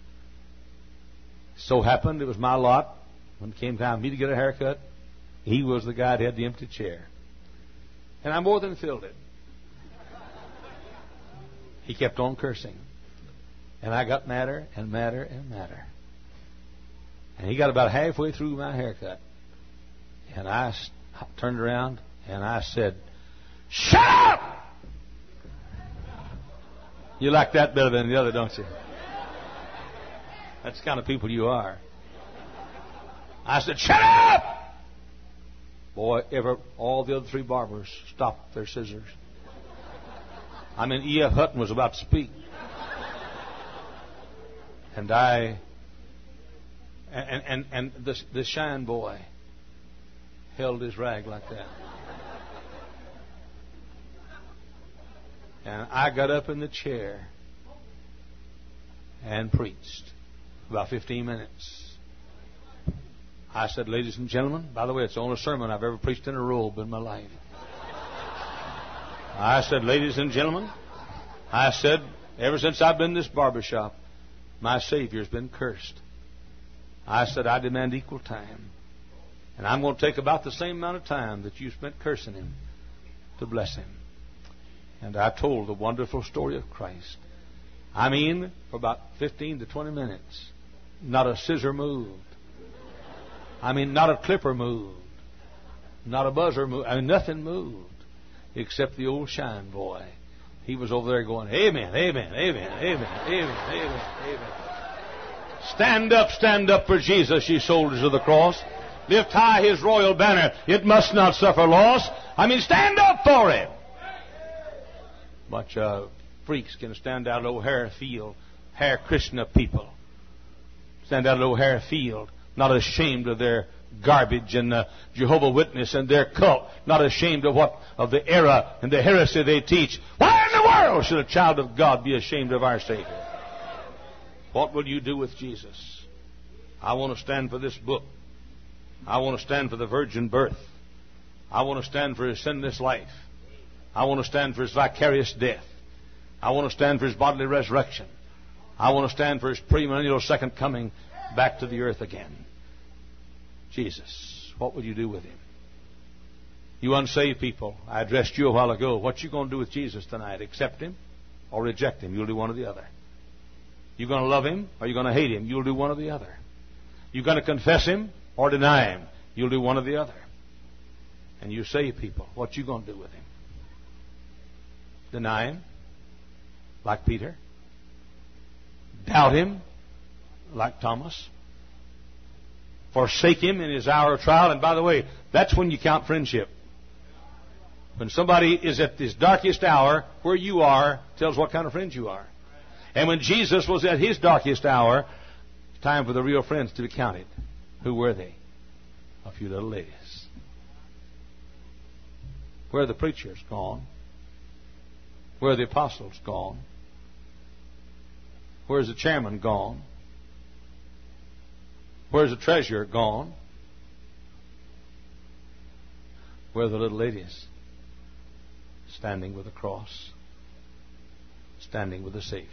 So happened, it was my lot. When it came time for me to get a haircut, he was the guy that had the empty chair. And I more than filled it. He kept on cursing. And I got madder and madder and madder. And he got about halfway through my haircut. And I turned around and I said, shut up! You like that better than the other, don't you? That's the kind of people you are. I said, shut up! Boy, ever all the other three barbers stopped their scissors. I mean, E F. Hutton was about to speak. And I, and and, and this, this shine boy held his rag like that. And I got up in the chair and preached about fifteen minutes. I said, ladies and gentlemen, by the way, it's the only sermon I've ever preached in a robe in my life. I said, ladies and gentlemen, I said, ever since I've been in this barbershop, my Savior's been cursed. I said, I demand equal time. And I'm going to take about the same amount of time that you spent cursing him to bless him. And I told the wonderful story of Christ. I mean, for about fifteen to twenty minutes, not a scissor moved. I mean, not a clipper moved. Not a buzzer moved. I mean, nothing moved except the old shine boy. He was over there going, amen, amen, amen, amen, amen, amen, amen. Stand up, stand up for Jesus, ye soldiers of the cross. Lift high his royal banner. It must not suffer loss. I mean, stand up for him. Bunch of freaks can stand out at O'Hare Field. Hare Krishna people. Stand out at O'Hare Field. Not ashamed of their garbage and uh, Jehovah Witness and their cult. Not ashamed of what of the error and the heresy they teach. Why in the world should a child of God be ashamed of our Savior? What will you do with Jesus? I want to stand for this book. I want to stand for the virgin birth. I want to stand for his sinless life. I want to stand for his vicarious death. I want to stand for his bodily resurrection. I want to stand for his premillennial second coming back to the earth again. Jesus, what will you do with him? You unsaved people, I addressed you a while ago. What you going to do with Jesus tonight? Accept him or reject him? You'll do one or the other. You going to love him or you going to hate him? You'll do one or the other. You going to confess him or deny him? You'll do one or the other. And you saved people, what you going to do with him? Deny him, like Peter? Doubt him, like Thomas? Forsake him in his hour of trial? And by the way, that's when you count friendship. When somebody is at his darkest hour, where you are tells what kind of friends you are. And when Jesus was at his darkest hour, it's time for the real friends to be counted. Who were they? A few little ladies. Where are the preachers? Gone. Where are the apostles? Gone. Where's the chairman? Gone. Where's the treasurer? Gone. Where are the little ladies? Standing with the cross. Standing with the Savior.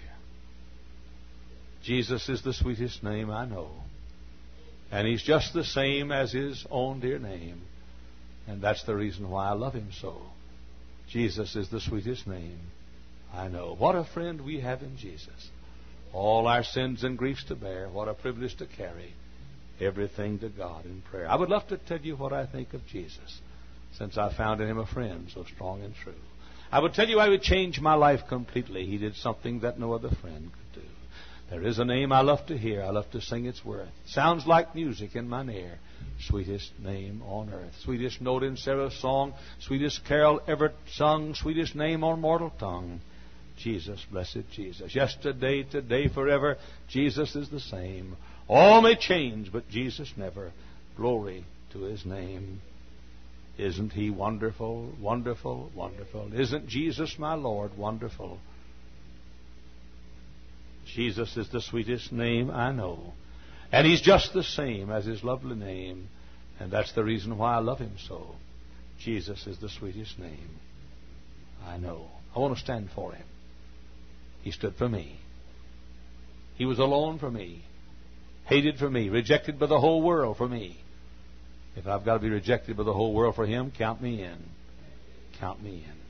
Jesus is the sweetest name I know. And he's just the same as his own dear name. And that's the reason why I love him so. Jesus is the sweetest name I know. What a friend we have in Jesus. All our sins and griefs to bear. What a privilege to carry everything to God in prayer. I would love to tell you what I think of Jesus, since I found in him a friend so strong and true. I would tell you I would change my life completely. He did something that no other friend could do. There is a name I love to hear. I love to sing its worth. Sounds like music in mine ear. Sweetest name on earth. Sweetest note in Sarah's song. Sweetest carol ever sung. Sweetest name on mortal tongue. Jesus, blessed Jesus. Yesterday, today, forever. Jesus is the same. All may change, but Jesus never. Glory to his name. Isn't he wonderful, wonderful, wonderful? Isn't Jesus my Lord wonderful? Jesus is the sweetest name I know. And he's just the same as his lovely name. And that's the reason why I love him so. Jesus is the sweetest name I know. I want to stand for him. He stood for me. He was alone for me. Hated for me. Rejected by the whole world for me. If I've got to be rejected by the whole world for him, count me in. Count me in.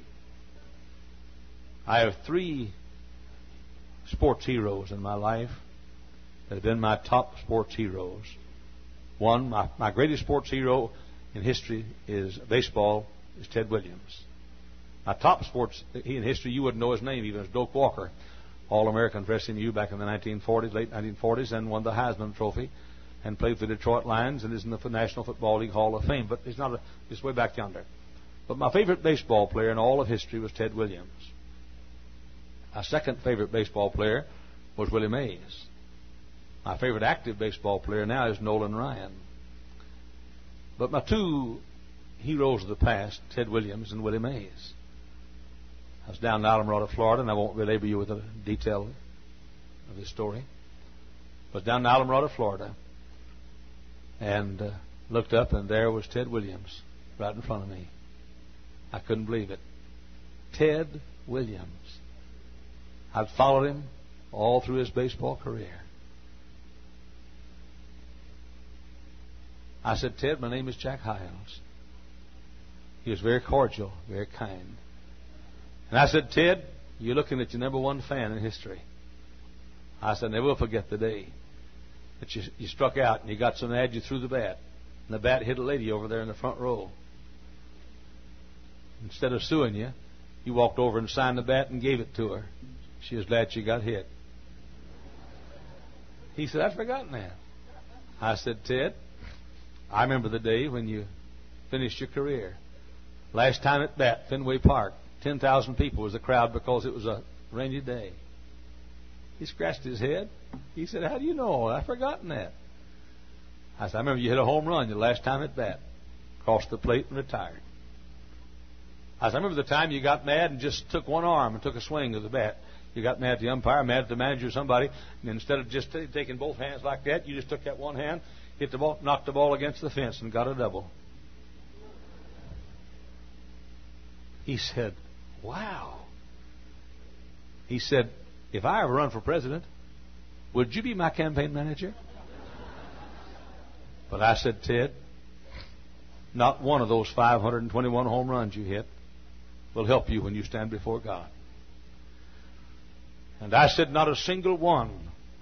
I have three sports heroes in my life that have been my top sports heroes. One, my, my greatest sports hero in history is baseball, is Ted Williams. My top sports he in history, you wouldn't know his name even, is Doak Walker, All-American for S M U back in the nineteen forties, late nineteen forties, and won the Heisman Trophy, and played for the Detroit Lions and is in the National Football League Hall of Fame. But he's not a, he's way back yonder. But my favorite baseball player in all of history was Ted Williams. My second favorite baseball player was Willie Mays. My favorite active baseball player now is Nolan Ryan. But my two heroes of the past, Ted Williams and Willie Mays. I was down in Islamorada, Florida, and I won't belabor you with the detail of this story. I was down in Islamorada, Florida, and uh, looked up, and there was Ted Williams right in front of me. I couldn't believe it. Ted Williams. I'd followed him all through his baseball career. I said, Ted, my name is Jack Hyles. He was very cordial, very kind. And I said, Ted, you're looking at your number one fan in history. I said, I never will forget the day that you, you struck out and you got so mad you threw the bat. And the bat hit a lady over there in the front row. Instead of suing you, you walked over and signed the bat and gave it to her. She was glad she got hit. He said, I've forgotten that. I said, Ted, I remember the day when you finished your career. Last time at bat, Fenway Park, ten thousand people was the crowd because it was a rainy day. He scratched his head. He said, how do you know? I've forgotten that. I said, I remember you hit a home run your last time at bat. Crossed the plate and retired. I said, I remember the time you got mad and just took one arm and took a swing of the bat. You got mad at the umpire, mad at the manager or somebody, and instead of just t- taking both hands like that, you just took that one hand, hit the ball, knocked the ball against the fence, and got a double. He said, wow. He said, if I ever run for president, would you be my campaign manager? But I said, Ted, not one of those five hundred twenty-one home runs you hit will help you when you stand before God. And I said, not a single one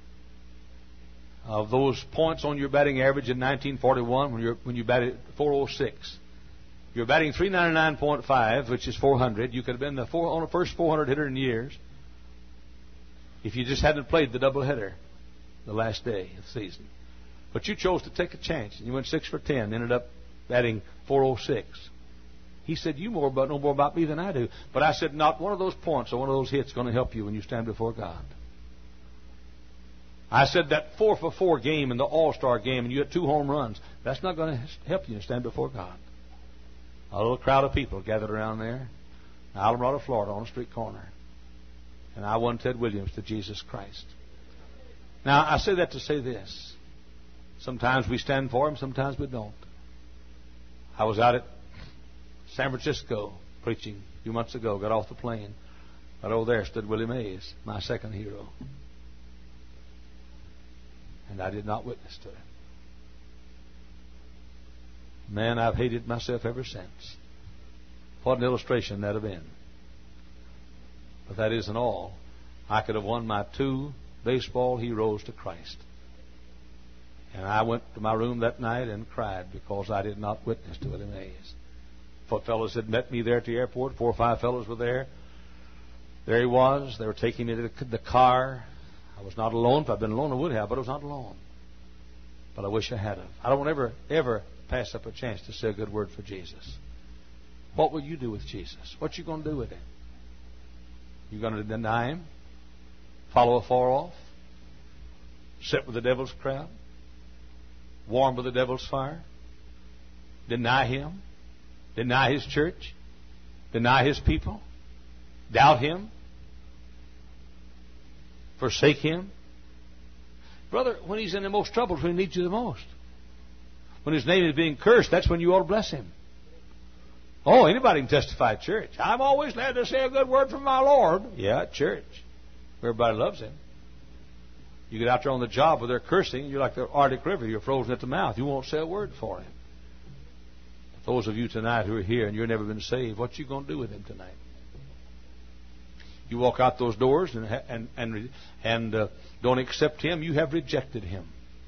of those points on your batting average in nineteen forty-one when, you're, when you batted four oh six. You're batting three ninety-nine point five, which is four hundred. You could have been the four, on the first four hundred hitter in years if you just hadn't played the doubleheader the last day of the season. But you chose to take a chance, and you went six for ten, ended up batting four oh six. He said, you more about, know more about me than I do. But I said, not one of those points or one of those hits is going to help you when you stand before God. I said, that four for four game in the All-Star game, and you had two home runs, that's not going to help you to stand before God. A little crowd of people gathered around there in Islamorada, Florida, on a street corner. And I won Ted Williams to Jesus Christ. Now, I say that to say this. Sometimes we stand for Him, sometimes we don't. I was out at San Francisco preaching a few months ago, got off the plane. Right over there stood Willie Mays, my second hero. And I did not witness to him. Man, I've hated myself ever since. What an illustration that have been. But that isn't all. I could have won my two baseball heroes to Christ. And I went to my room that night and cried because I did not witness to Willie Mays. Four fellows had met me there at the airport. Four or five fellows were there. There he was. They were taking me to the car. I was not alone. If I'd been alone, I would have, but I was not alone. But I wish I had have. I don't ever, ever pass up a chance to say a good word for Jesus. What will you do with Jesus? What you going to do with Him? You going to deny Him? Follow afar off? Sit with the devil's crowd? Warm with the devil's fire? Deny Him? Deny His church? Deny His people? Doubt Him? Forsake Him? Brother, when He's in the most trouble, when He needs you the most. When His name is being cursed, that's when you ought to bless Him. Oh, anybody can testify at church. I'm always glad to say a good word from my Lord. Yeah, at church. Everybody loves Him. You get out there on the job where they're cursing, you're like the Arctic River. You're frozen at the mouth. You won't say a word for Him. But those of you tonight who are here and you've never been saved, what you going to do with Him tonight? You walk out those doors and and and, and uh, don't accept Him, you have rejected Him.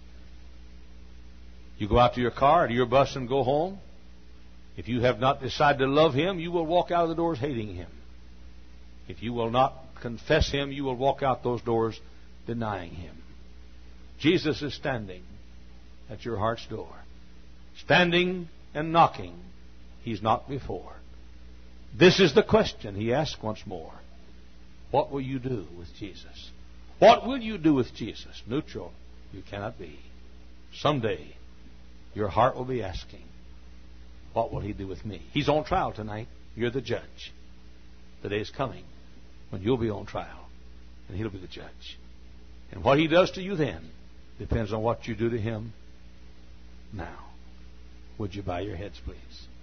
You go out to your car or to your bus and go home. If you have not decided to love Him, you will walk out of the doors hating Him. If you will not confess Him, you will walk out those doors denying Him. Jesus is standing at your heart's door. Standing and knocking. He's knocked before. This is the question He asks once more. What will you do with Jesus? What will you do with Jesus? Neutral, you cannot be. Someday, your heart will be asking, what will He do with me? He's on trial tonight. You're the judge. The day is coming when you'll be on trial, and He'll be the judge. And what He does to you then depends on what you do to Him now. Would you bow your heads, please?